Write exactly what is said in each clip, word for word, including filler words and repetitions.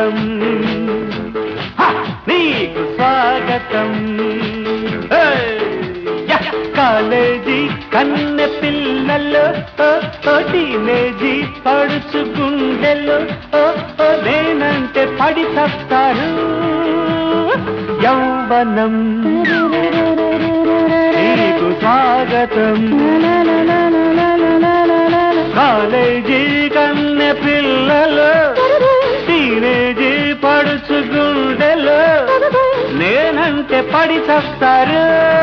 స్వాగతం నీకు స్వాగతం కాలేజీ కన్నె పిల్లలు టీనేజీ పడుచు గుండెలు నేనంటే పడి చస్తారు యౌవనం నీకు స్వాగతం కాలేజీ కన్నె పిల్లలు టీనేజీ పడుచు గుండెలు నేనంటే పడి చస్తారు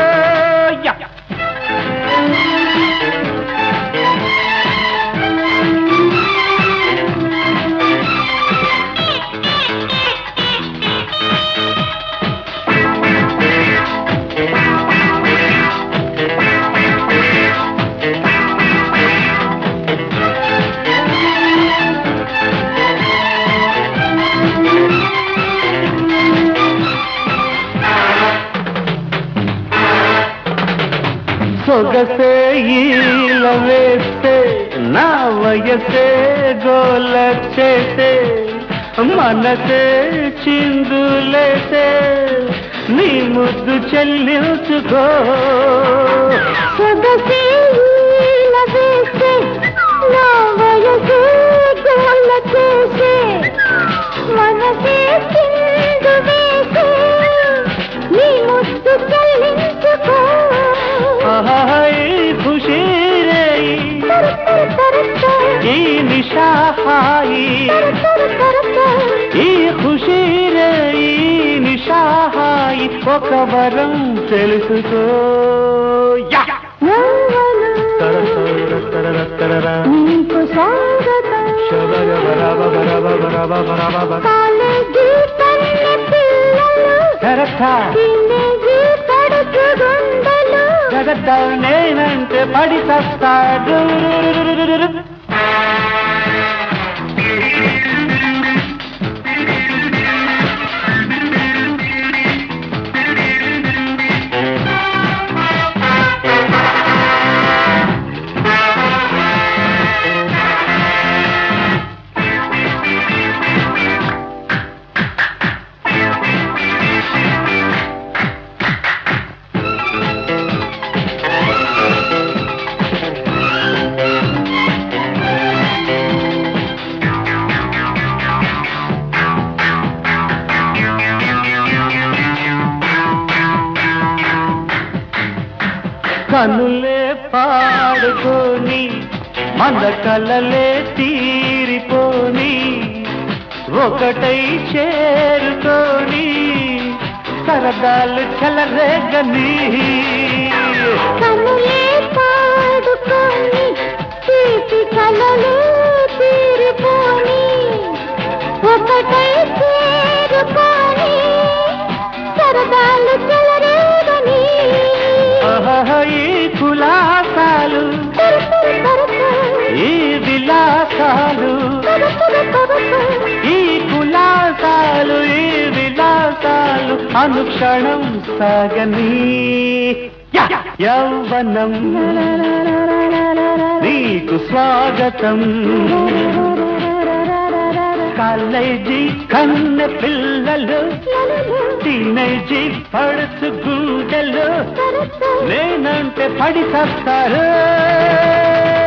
సొగసే ఈల వేస్తే నా వయసే గోల చేసే మనసే చిందులేసే నీ ముద్దు చెల్లించుకో సొగసే ఈల వేస్తే నా వయసే గోల చేసే మనసే చిందులేసే నీ ముద్దు చెల్లించుకో खुशी रे ఈ నిషాహాయి ఈ ఖుషీ రే ఈ నిషాహాయి ఒక వరం తెలుసుకో నీకు స్వాగతం కాలేజీ కన్నె పిల్లలు నేనంటే పడి చస్తాడు కనులే పాడుకొని మన కలలే తీరిపోని ఒకటై చేరుకొని సరదాలు చెలరేగని కనులే పాడుకొని తీపి కలలే తీరిపోని ఒకటై చేరుకొని సరదాలు చెలరేగని ఈ కులాసాలు ఈ విలాసాలు ఈ కులాసాలు ఈ విలాసాలు అనుక్షణం సాగని యౌవనం నీకు స్వాగతం కాలేజీ కన్నె పిల్లలు టీనేజీ పడుచు గుండెలు నేనంటే పడి చస్తారు